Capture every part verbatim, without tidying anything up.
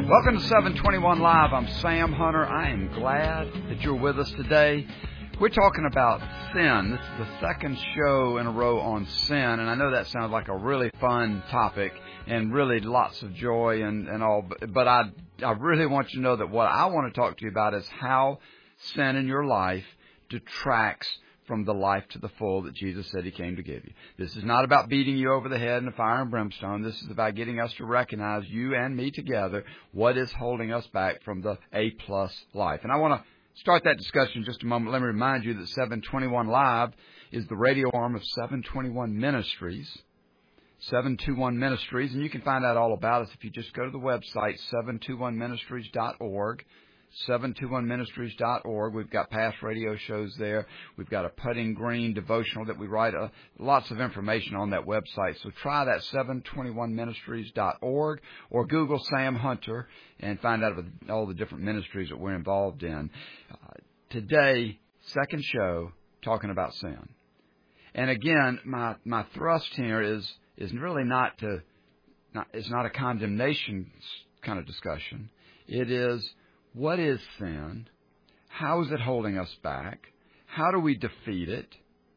Welcome to seven twenty-one Live. I'm Sam Hunter. I am glad that you're with us today. We're talking about sin. This is the second show in a row on sin, and I know that sounds like a really fun topic and really lots of joy and, and all, but, but I, I really want you to know that what I want to talk to you about is how sin in your life detracts from the life to the full that Jesus said He came to give you. This is not about beating you over the head in the fire and brimstone. This is about getting us to recognize, you and me together, what is holding us back from the A-plus life. And I want to start that discussion in just a moment. Let me remind you that seven twenty-one Live is the radio arm of seven twenty-one Ministries. seven twenty-one Ministries, and you can find out all about us if you just go to the website, seven twenty-one ministries dot org. seven twenty-one ministries dot org. We've got past radio shows there. We've got a Putting Green devotional that we write. Uh, lots of information on that website. So try that, seven twenty-one ministries dot org, or Google Sam Hunter and find out about all the different ministries that we're involved in. Uh, today, second show, talking about sin. And again, my, my thrust here is is really not to, not, it's not a condemnation kind of discussion. It is, what is sin? How is it holding us back? How do we defeat it?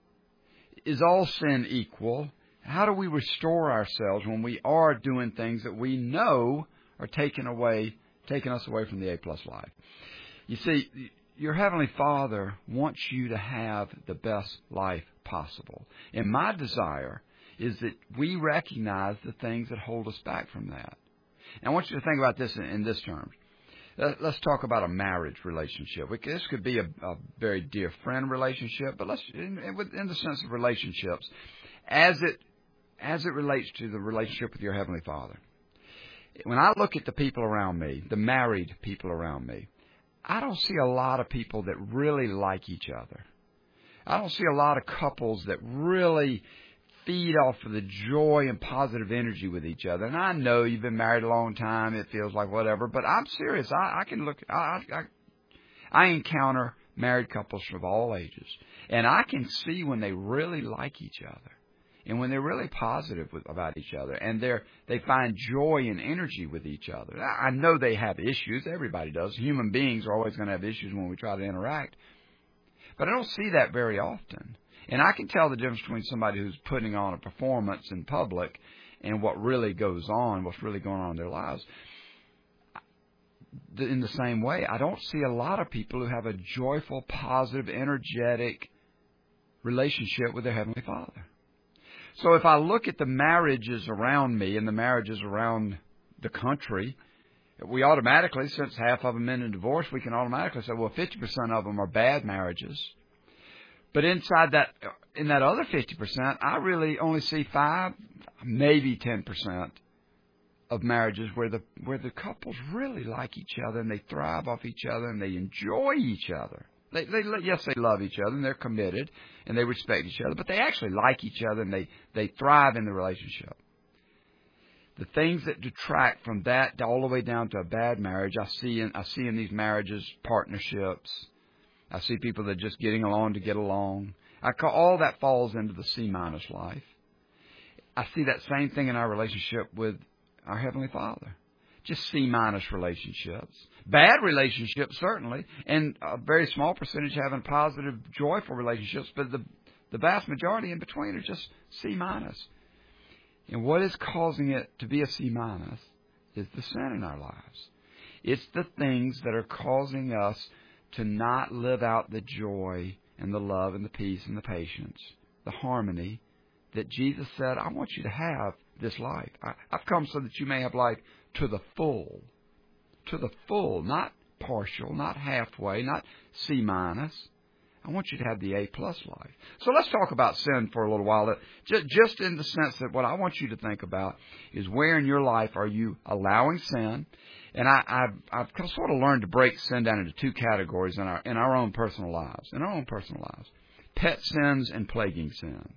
Is all sin equal? How do we restore ourselves when we are doing things that we know are taking away, taking us away from the A-plus life? You see, your Heavenly Father wants you to have the best life possible. And my desire is that we recognize the things that hold us back from that. And I want you to think about this in, in this terms. Let's talk about a marriage relationship. This could be a, a very dear friend relationship, but let's, in, in the sense of relationships, as it as it relates to the relationship with your Heavenly Father. When I look at the people around me, the married people around me, I don't see a lot of people that really like each other. I don't see a lot of couples that really feed off of the joy and positive energy with each other. And I know you've been married a long time. It feels like whatever. But I'm serious. I, I can look. I, I, I encounter married couples of all ages. And I can see when they really like each other. And when they're really positive with, about each other. And they're, they find joy and energy with each other. I know they have issues. Everybody does. Human beings are always going to have issues when we try to interact. But I don't see that very often. And I can tell the difference between somebody who's putting on a performance in public and what really goes on, what's really going on in their lives. In the same way, I don't see a lot of people who have a joyful, positive, energetic relationship with their Heavenly Father. So if I look at the marriages around me and the marriages around the country, we automatically, since half of them end in divorce, we can automatically say, well, fifty percent of them are bad marriages. But inside that, in that other fifty percent, I really only see five, maybe ten percent of marriages where the where the couples really like each other and they thrive off each other and they enjoy each other. They, they yes, they love each other and they're committed and they respect each other, but they actually like each other and they, they thrive in the relationship. The things that detract from that all the way down to a bad marriage, I see in I see in these marriages, partnerships. I see people that are just getting along to get along. I call all that falls into the C-minus life. I see that same thing in our relationship with our Heavenly Father. Just C-minus relationships. Bad relationships, certainly, and a very small percentage having positive, joyful relationships, but the, the vast majority in between are just C-minus. And what is causing it to be a C-minus is the sin in our lives. It's the things that are causing us to not live out the joy and the love and the peace and the patience, the harmony that Jesus said, I want you to have this life. I, I've come so that you may have life to the full. To the full, not partial, not halfway, not C-minus. I want you to have the A-plus life. So let's talk about sin for a little while. Just, just in the sense that what I want you to think about is where in your life are you allowing sin? And I, I've, I've sort of learned to break sin down into two categories in our in our own personal lives. In our own personal lives, pet sins and plaguing sins.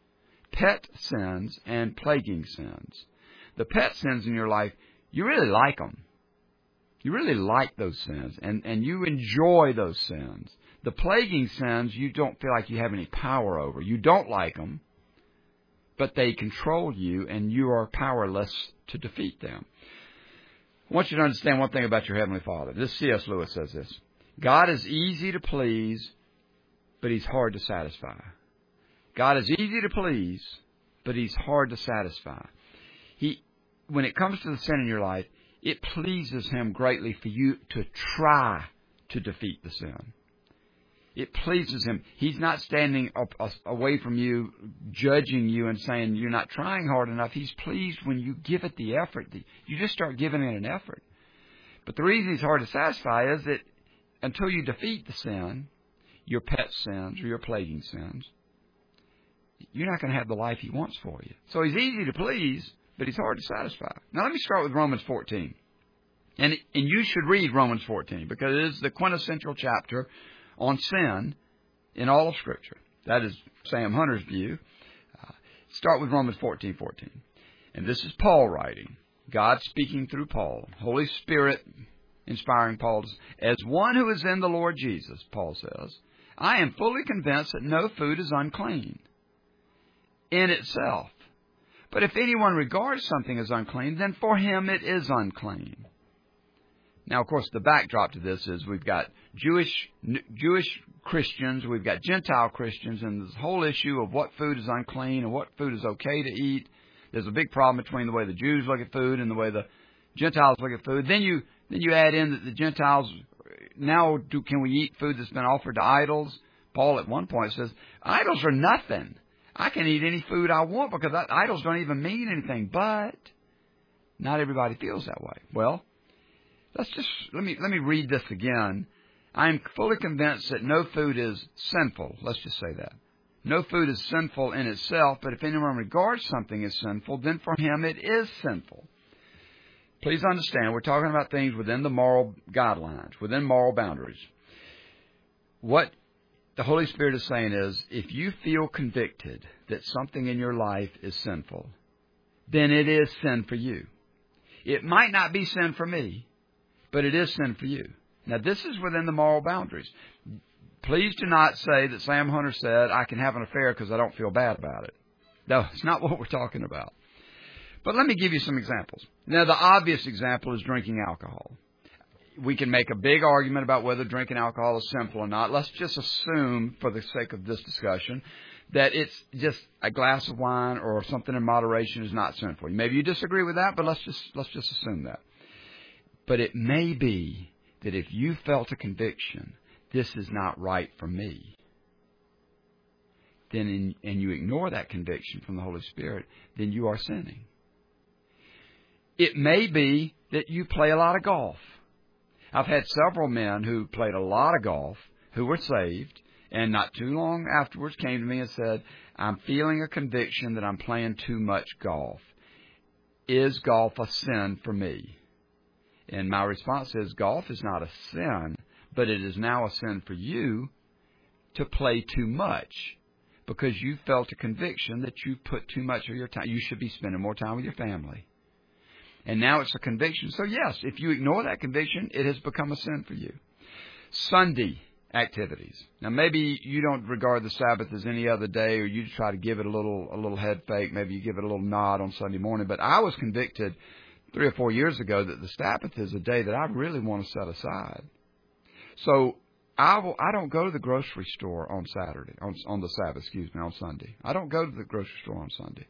Pet sins and plaguing sins. The pet sins in your life, you really like them. You really like those sins, and and you enjoy those sins. The plaguing sins, you don't feel like you have any power over. You don't like them, but they control you, and you are powerless to defeat them. I want you to understand one thing about your Heavenly Father. This C S Lewis says this. God is easy to please, but He's hard to satisfy. God is easy to please, but He's hard to satisfy. He, when it comes to the sin in your life, it pleases Him greatly for you to try to defeat the sin. It pleases Him. He's not standing up, uh, away from you, judging you and saying you're not trying hard enough. He's pleased when you give it the effort. You just start giving it an effort. But the reason He's hard to satisfy is that until you defeat the sin, your pet sins or your plaguing sins, you're not going to have the life He wants for you. So He's easy to please, but He's hard to satisfy. Now let me start with Romans fourteen. And, and you should read Romans fourteen because it is the quintessential chapter on sin in all of Scripture. That is Sam Hunter's view. Uh, start with Romans fourteen fourteen. And this is Paul writing. God speaking through Paul. Holy Spirit inspiring Paul. As one who is in the Lord Jesus, Paul says, I am fully convinced that no food is unclean in itself. But if anyone regards something as unclean, then for him it is unclean. Now, of course, the backdrop to this is we've got Jewish Jewish Christians, we've got Gentile Christians, and this whole issue of what food is unclean and what food is okay to eat. There's a big problem between the way the Jews look at food and the way the Gentiles look at food. Then you then you add in that the Gentiles, now do, can we eat food that's been offered to idols? Paul at one point says, idols are nothing. I can eat any food I want because idols don't even mean anything. But not everybody feels that way. Well, let's just let me let me read this again. I am fully convinced that no food is sinful. Let's just say that. No food is sinful in itself, but if anyone regards something as sinful, then for him it is sinful. Please understand, we're talking about things within the moral guidelines, within moral boundaries. What the Holy Spirit is saying is, if you feel convicted that something in your life is sinful, then it is sin for you. It might not be sin for me, but it is sin for you. Now, this is within the moral boundaries. Please do not say that Sam Hunter said, I can have an affair because I don't feel bad about it. No, it's not what we're talking about. But let me give you some examples. Now, the obvious example is drinking alcohol. We can make a big argument about whether drinking alcohol is sinful or not. Let's just assume, for the sake of this discussion, that it's just a glass of wine or something in moderation is not sinful. Maybe you disagree with that, but let's just let's just assume that. But it may be that if you felt a conviction, this is not right for me, then in, and you ignore that conviction from the Holy Spirit, then you are sinning. It may be that you play a lot of golf. I've had several men who played a lot of golf who were saved, and not too long afterwards came to me and said, I'm feeling a conviction that I'm playing too much golf. Is golf a sin for me? And my response is, golf is not a sin, but it is now a sin for you to play too much because you felt a conviction that you put too much of your time. You should be spending more time with your family. And now it's a conviction. So, yes, if you ignore that conviction, it has become a sin for you. Sunday activities. Now, maybe you don't regard the Sabbath as any other day, or you try to give it a little a little head fake. Maybe you give it a little nod on Sunday morning. But I was convicted three or four years ago that the Sabbath is a day that I really want to set aside. So I will, I don't go to the grocery store on Saturday, on, on the Sabbath, excuse me, on Sunday. I don't go to the grocery store on Sunday.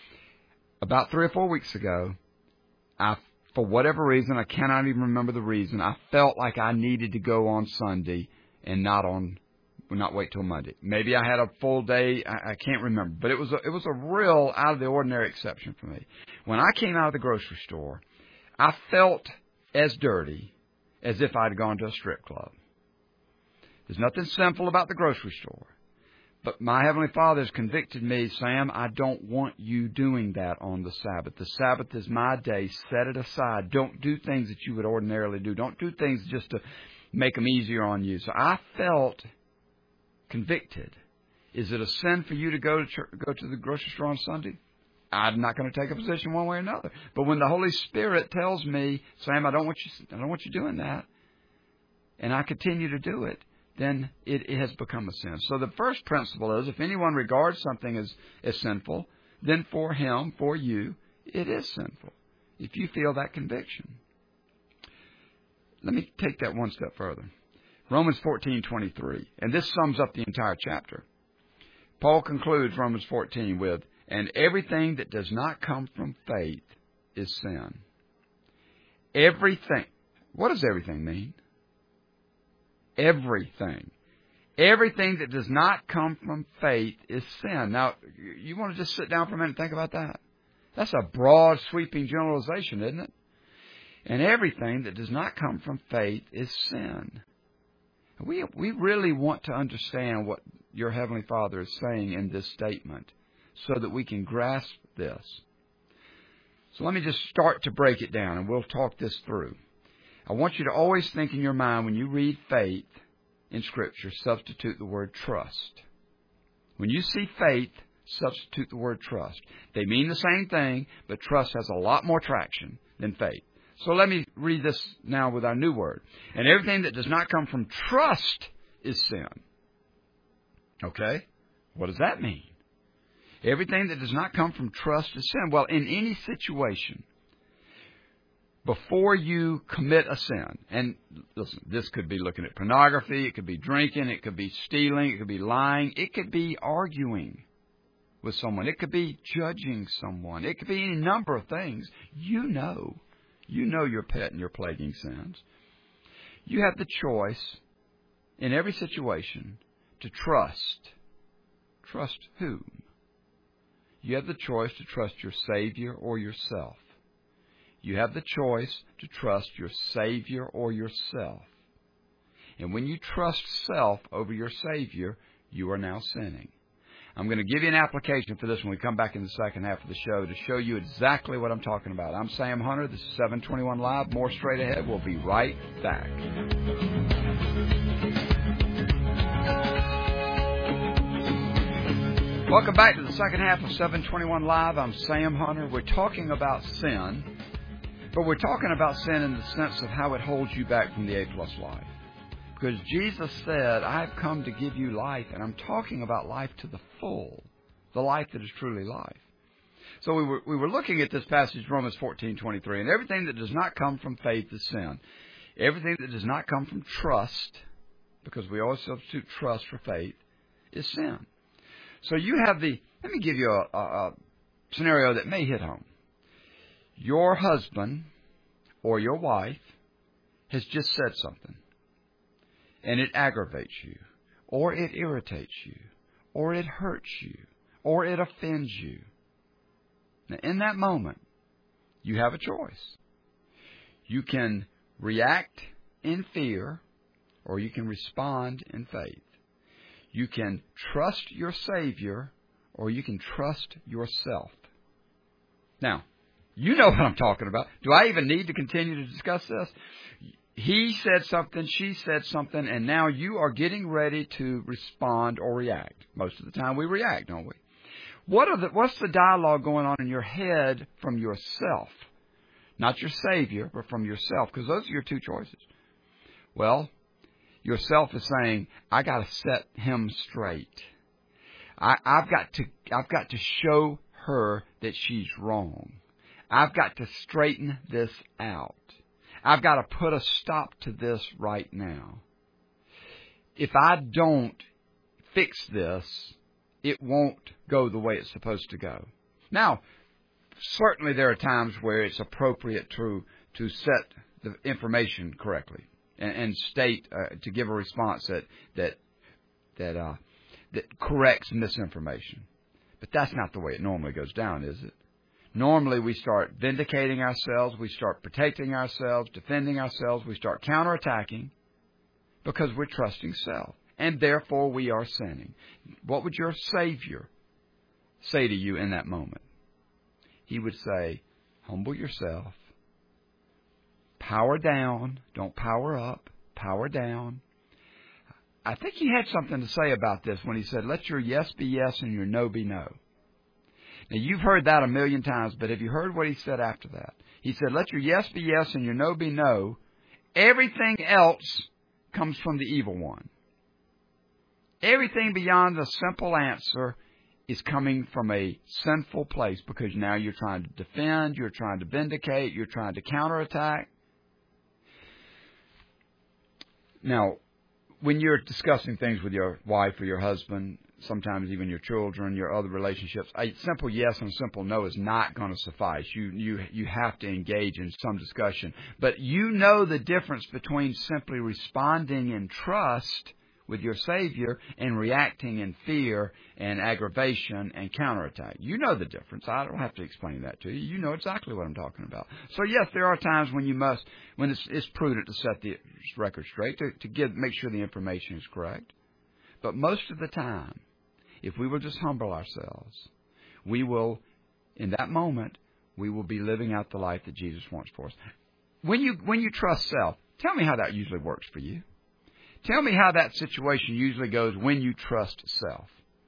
About three or four weeks ago, I, for whatever reason, I cannot even remember the reason, I felt like I needed to go on Sunday and not on, not wait till Monday. Maybe I had a full day, I, I can't remember, but it was a, it was a real out of the ordinary exception for me. When I came out of the grocery store, I felt as dirty as if I'd gone to a strip club. There's nothing sinful about the grocery store. But my Heavenly Father has convicted me, Sam, I don't want you doing that on the Sabbath. The Sabbath is my day. Set it aside. Don't do things that you would ordinarily do. Don't do things just to make them easier on you. So I felt convicted. Is it a sin for you to go to church, go to the grocery store on Sunday? I'm not going to take a position one way or another. But when the Holy Spirit tells me, Sam, I don't want you, I don't want you doing that, and I continue to do it, then it, it has become a sin. So the first principle is, if anyone regards something as, as sinful, then for him, for you, it is sinful. If you feel that conviction. let me take that one step further. Romans fourteen twenty-three, and this sums up the entire chapter. Paul concludes Romans fourteen with, and everything that does not come from faith is sin. Everything. What does everything mean? Everything. Everything that does not come from faith is sin. Now, you want to just sit down for a minute and think about that? That's a broad, sweeping generalization, isn't it? And everything that does not come from faith is sin. We we really want to understand what your Heavenly Father is saying in this statement so that we can grasp this. So let me just start to break it down, and we'll talk this through. I want you to always think in your mind when you read faith in Scripture, substitute the word trust. When you see faith, substitute the word trust. They mean the same thing, but trust has a lot more traction than faith. So let me read this now with our new word. And everything that does not come from trust is sin. Okay? What does that mean? Everything that does not come from trust is sin. Well, in any situation, before you commit a sin, and listen, this could be looking at pornography, it could be drinking, it could be stealing, it could be lying, it could be arguing with someone, it could be judging someone, it could be any number of things. You know, you know your pet and your plaguing sins. You have the choice in every situation to trust. Trust whom? You have the choice to trust your Savior or yourself. You have the choice to trust your Savior or yourself. And when you trust self over your Savior, you are now sinning. I'm going to give you an application for this when we come back in the second half of the show to show you exactly what I'm talking about. I'm Sam Hunter. This is seven twenty-one Live. More straight ahead. We'll be right back. Welcome back to the second half of seven twenty-one Live. I'm Sam Hunter. We're talking about sin, but we're talking about sin in the sense of how it holds you back from the A-plus life. Because Jesus said, I've come to give you life, and I'm talking about life to the full, the life that is truly life. So we were we were looking at this passage, Romans fourteen twenty-three, and everything that does not come from faith is sin. Everything that does not come from trust, because we always substitute trust for faith, is sin. So you have the, let me give you a, a, a scenario that may hit home. Your husband or your wife has just said something, and it aggravates you, or it irritates you, or it hurts you, or it offends you. Now, in that moment, you have a choice. You can react in fear, or you can respond in faith. You can trust your Savior, or you can trust yourself. Now, you know what I'm talking about. Do I even need to continue to discuss this? He said something, she said something, and now you are getting ready to respond or react. Most of the time we react, don't we? What are the, what's the dialogue going on in your head from yourself? Not your Savior, but from yourself, because those are your two choices. Well, yourself is saying, I got to set him straight. I, I've got to, I've got to show her that she's wrong. I've got to straighten this out. I've got to put a stop to this right now. If I don't fix this, it won't go the way it's supposed to go. Now, certainly there are times where it's appropriate to, to set the information correctly. And state uh, to give a response that that that uh, that corrects misinformation, but that's not the way it normally goes down, is it? Normally, we start vindicating ourselves, we start protecting ourselves, defending ourselves, we start counterattacking because we're trusting self, and therefore we are sinning. What would your Savior say to you in that moment? He would say, "Humble yourself. Power down. Don't power up. Power down." I think he had something to say about this when he said, let your yes be yes and your no be no. Now, you've heard that a million times, but have you heard what he said after that? He said, let your yes be yes and your no be no. Everything else comes from the evil one. Everything beyond the simple answer is coming from a sinful place because now you're trying to defend, you're trying to vindicate, you're trying to counterattack. Now, when you're discussing things with your wife or your husband, sometimes even your children, your other relationships, a simple yes and a simple no is not going to suffice. You you you have to engage in some discussion. But you know the difference between simply responding in trust with your Savior and reacting in fear and aggravation and counterattack. You know the difference. I don't have to explain that to you. You know exactly what I'm talking about. So yes, there are times when you must, when it's, it's prudent to set the record straight, to, to give, make sure the information is correct. But most of the time, if we will just humble ourselves, we will, in that moment, we will be living out the life that Jesus wants for us. When you, when you trust self, tell me how that usually works for you. Tell me how that situation usually goes when you trust self.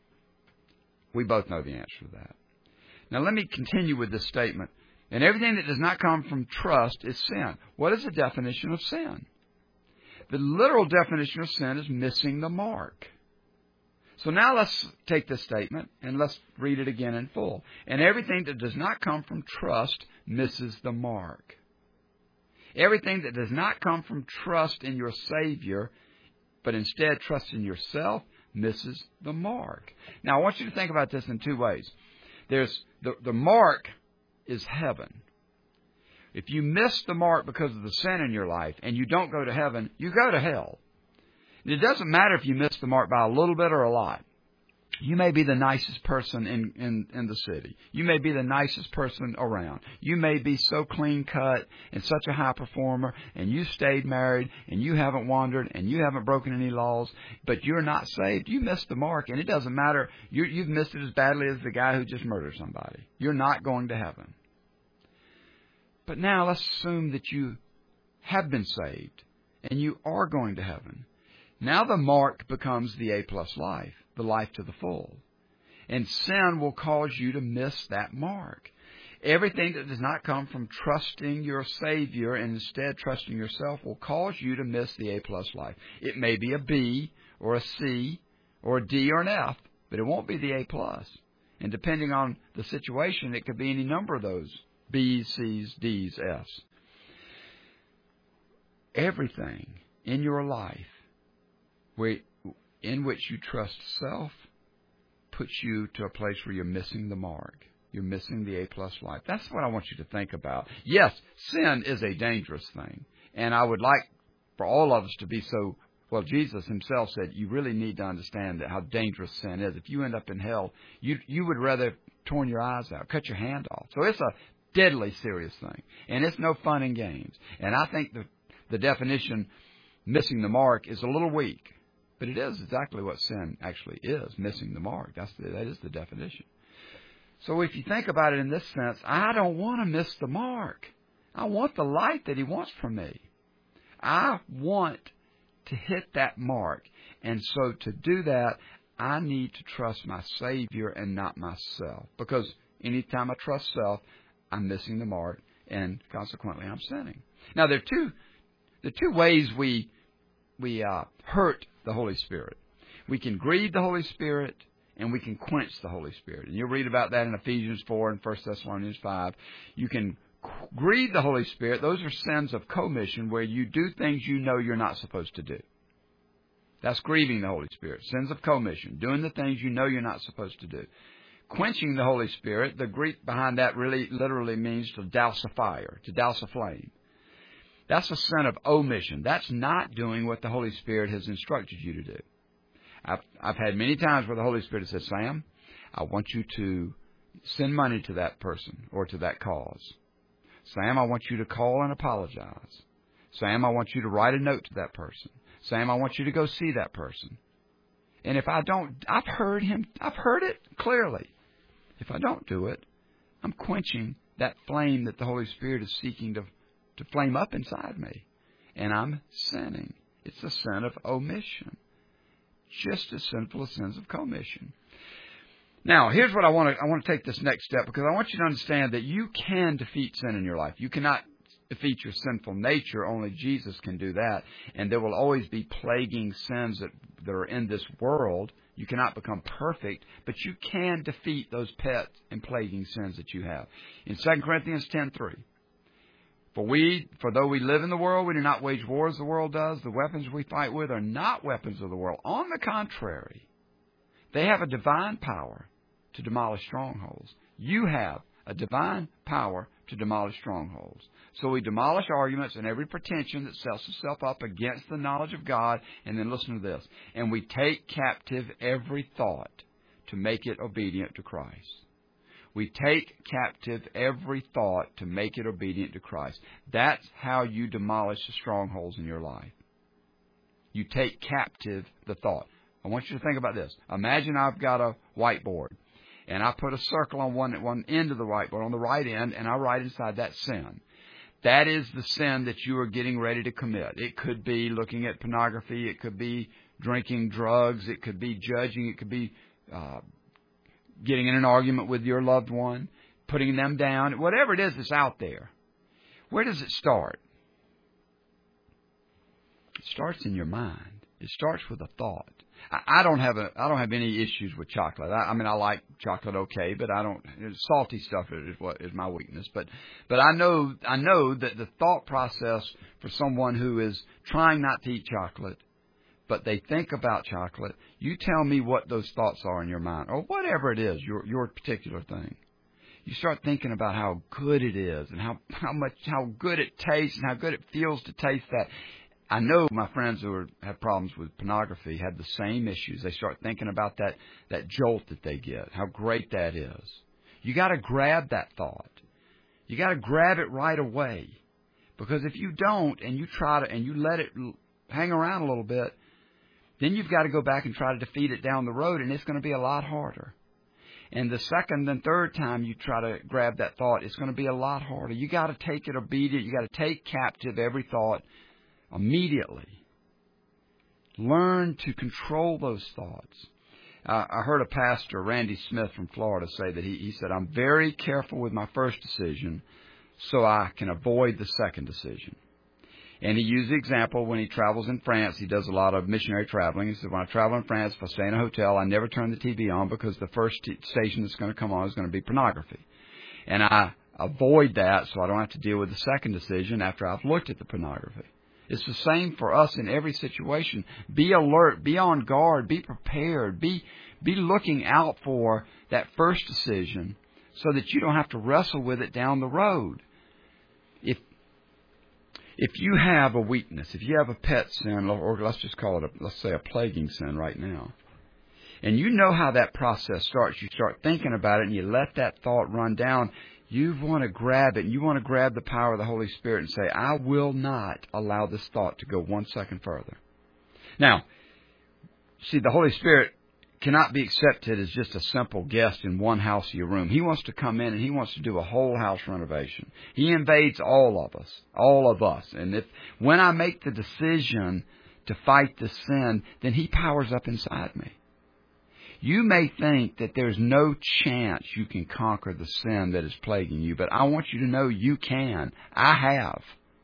We both know the answer to that. Now let me continue with this statement. And everything that does not come from trust is sin. What is the definition of sin? The literal definition of sin is missing the mark. So now let's take this statement and let's read it again in full. And everything that does not come from trust misses the mark. Everything that does not come from trust in your Savior, but instead trust in yourself, misses the mark. Now, I want you to think about this in two ways. There's the, the mark is heaven. If you miss the mark because of the sin in your life and you don't go to heaven, you go to hell. And it doesn't matter if you miss the mark by a little bit or a lot. You may be the nicest person in, in, in the city. You may be the nicest person around. You may be so clean cut and such a high performer, and you stayed married, and you haven't wandered, and you haven't broken any laws, but you're not saved. You missed the mark, and it doesn't matter. You, you've missed it as badly as the guy who just murdered somebody. You're not going to heaven. But now let's assume that you have been saved, and you are going to heaven. Now the mark becomes the A-plus life, the life to the full. And sin will cause you to miss that mark. Everything that does not come from trusting your Savior and instead trusting yourself will cause you to miss the A-plus life. It may be a B or a C or a D or an F, but it won't be the A-plus. And depending on the situation, it could be any number of those B's, C's, D's, F's. Everything in your life in which you trust self puts you to a place where you're missing the mark. You're missing the A-plus life. That's what I want you to think about. Yes, sin is a dangerous thing. And I would like for all of us to be so, well, Jesus himself said you really need to understand that how dangerous sin is. If you end up in hell, you you would rather torn your eyes out, cut your hand off. So it's a deadly serious thing. And it's no fun and games. And I think the, the definition, missing the mark, is a little weak. But it is exactly what sin actually is, missing the mark. That's the, that is the definition. So if you think about it in this sense, I don't want to miss the mark. I want the life that He wants from me. I want to hit that mark. And so to do that, I need to trust my Savior and not myself. Because anytime I trust self, I'm missing the mark, and consequently I'm sinning. Now, there are two, there are two ways we, we uh, hurt the Holy Spirit. We can grieve the Holy Spirit, and we can quench the Holy Spirit. And you'll read about that in Ephesians four and First Thessalonians five. You can grieve the Holy Spirit. Those are sins of commission where you do things you know you're not supposed to do. That's grieving the Holy Spirit. Sins of commission, doing the things you know you're not supposed to do. Quenching the Holy Spirit, the Greek behind that really literally means to douse a fire, to douse a flame. That's a sin of omission. That's not doing what the Holy Spirit has instructed you to do. I've, I've had many times where the Holy Spirit has said, Sam, I want you to send money to that person or to that cause. Sam, I want you to call and apologize. Sam, I want you to write a note to that person. Sam, I want you to go see that person. And if I don't, I've heard him, I've heard it clearly. If I don't do it, I'm quenching that flame that the Holy Spirit is seeking to to flame up inside me. And I'm sinning. It's a sin of omission. Just as sinful as sins of commission. Now, here's what I want to I want to take this next step, because I want you to understand that you can defeat sin in your life. You cannot defeat your sinful nature. Only Jesus can do that. And there will always be plaguing sins that, that are in this world. You cannot become perfect, but you can defeat those pet and plaguing sins that you have. In Second Corinthians ten three, For we, for though we live in the world, we do not wage war as the world does. The weapons we fight with are not weapons of the world. On the contrary, they have a divine power to demolish strongholds. You have a divine power to demolish strongholds. So we demolish arguments and every pretension that sets itself up against the knowledge of God. And then listen to this. And we take captive every thought to make it obedient to Christ. We take captive every thought to make it obedient to Christ. That's how you demolish the strongholds in your life. You take captive the thought. I want you to think about this. Imagine I've got a whiteboard, and I put a circle on one, one end of the whiteboard, on the right end, and I write inside that sin. That is the sin that you are getting ready to commit. It could be looking at pornography. It could be drinking drugs. It could be judging. It could be uh, getting in an argument with your loved one, putting them down, whatever it is that's out there. Where does it start? It starts in your mind. It starts with a thought. I, I don't have a, I don't have any issues with chocolate. I, I mean, I like chocolate okay, but I don't. Salty stuff is what is my weakness. But, but I know, I know that the thought process for someone who is trying not to eat chocolate, but they think about chocolate, you tell me what those thoughts are in your mind, or whatever it is, your your particular thing. You start thinking about how good it is, and how how much how good it tastes, and how good it feels to taste that. I know my friends who are, have problems with pornography have the same issues. They start thinking about that that jolt that they get, how great that is. You got to grab that thought. You got to grab it right away, because if you don't, and you try to, and you let it hang around a little bit, then you've got to go back and try to defeat it down the road, and it's going to be a lot harder. And the second and third time you try to grab that thought, it's going to be a lot harder. You got to take it obedient. You got to take captive every thought immediately. Learn to control those thoughts. Uh, I heard a pastor, Randy Smith from Florida, say that he, he said, I'm very careful with my first decision so I can avoid the second decision. And he used the example when he travels in France. He does a lot of missionary traveling. He said, when I travel in France, if I stay in a hotel, I never turn the T V on because the first t- station that's going to come on is going to be pornography. And I avoid that so I don't have to deal with the second decision after I've looked at the pornography. It's the same for us in every situation. Be alert. Be on guard. Be prepared. Be, be looking out for that first decision so that you don't have to wrestle with it down the road. If If you have a weakness, if you have a pet sin, or let's just call it, a, let's say, a plaguing sin right now, and you know how that process starts, you start thinking about it and you let that thought run down, you want to grab it, and you want to grab the power of the Holy Spirit and say, I will not allow this thought to go one second further. Now, see, the Holy Spirit cannot be accepted as just a simple guest in one house of your room. He wants to come in and He wants to do a whole house renovation. He invades all of us, all of us. And if when I make the decision to fight the sin, then He powers up inside me. You may think that there's no chance you can conquer the sin that is plaguing you, but I want you to know you can. I have.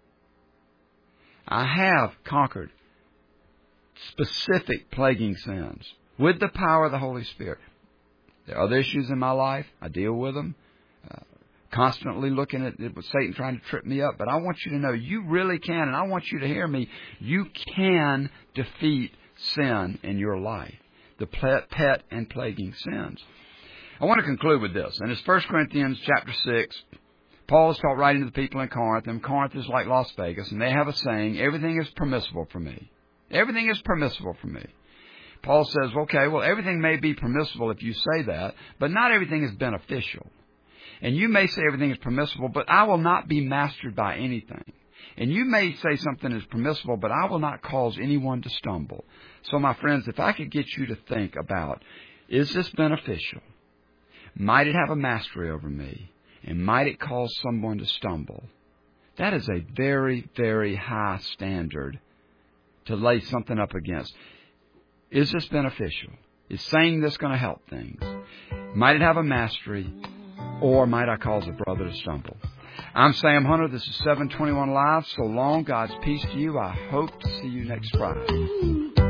I have conquered specific plaguing sins with the power of the Holy Spirit. There are other issues in my life. I deal with them. Uh, constantly looking at it with Satan trying to trip me up. But I want you to know you really can, and I want you to hear me. You can defeat sin in your life, the pet and plaguing sins. I want to conclude with this. And it's First Corinthians chapter six. Paul is taught writing to the people in Corinth, and Corinth is like Las Vegas, and they have a saying, everything is permissible for me. Everything is permissible for me. Paul says, okay, well, everything may be permissible if you say that, but not everything is beneficial. And you may say everything is permissible, but I will not be mastered by anything. And you may say something is permissible, but I will not cause anyone to stumble. So, my friends, if I could get you to think about, is this beneficial? Might it have a mastery over me? And might it cause someone to stumble? That is a very, very high standard to lay something up against. Is this beneficial? Is saying this going to help things? Might it have a mastery, or might I cause a brother to stumble? I'm Sam Hunter. This is seven twenty-one Live. So long. God's peace to you. I hope to see you next Friday.